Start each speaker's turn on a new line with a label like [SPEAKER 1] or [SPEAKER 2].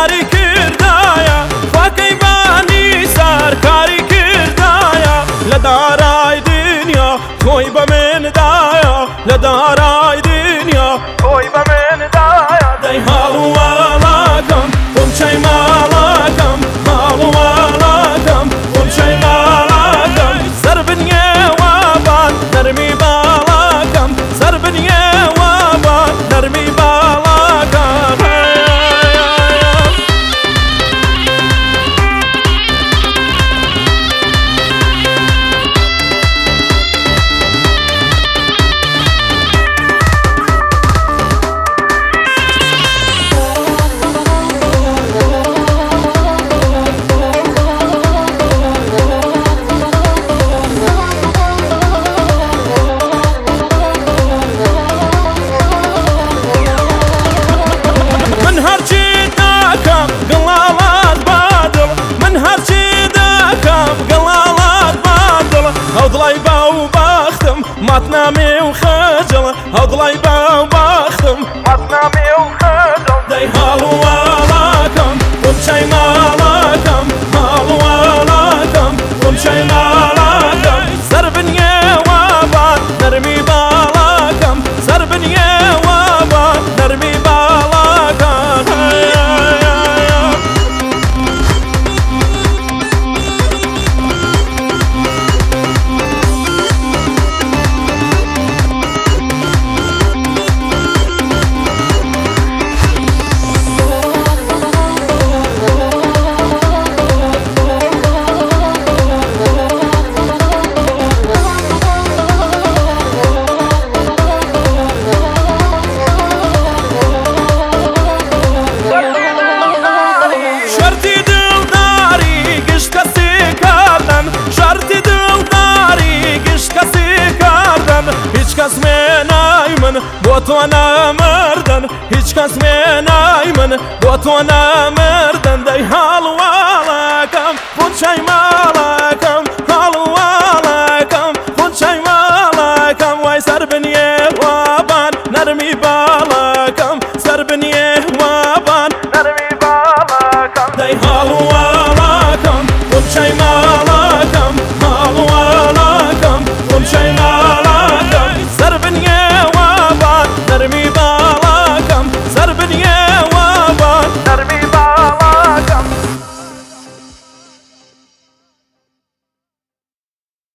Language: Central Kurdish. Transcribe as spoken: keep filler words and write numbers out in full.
[SPEAKER 1] یاری کردایە خواکەی بانی سەرکاری کردایە لە دارای دنیا خۆی بە مندایە لە دارای دنیا خۆی بە مندایە دەی هەڵوەڵەکەم قونچەی ماڵەکەم هەڵوەڵەکەم قونچەی ماڵەکەم سەر بنیێوە بان نەرمی باڵەکەم سەر بنیێوە بان نەرمی باڵەکەم هەوڵی باو بەختم ماتنامێ و خەجڵ هەوڵی باو بەختم ماتنامێ و خەجڵ دەی هەڵوەڵەکەم قونچەی ماڵەکەم هەڵوەڵەکەم قونچەی ماڵەکەم سەر بنیێوە بان نەرمی باڵەکەم سەر بنیێوە بان نەرمی باڵەکەم هیچ کەس مێنای من بۆ تۆ نامردن هیچ کەس مێنای من بۆ تۆ نامردن دەی هەڵوەڵەکەم قونچەی ماڵەکەم هەڵوەڵەکەم قونچەی ماڵەکەم وای سەر بنیێوە بان نەرمی باڵەکەم سەر بنیێوە بان نەرمی باڵەکەم دەی هەڵوە